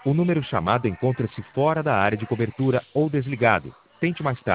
O número chamado encontra-se fora da área de cobertura ou desligado. Tente mais tarde.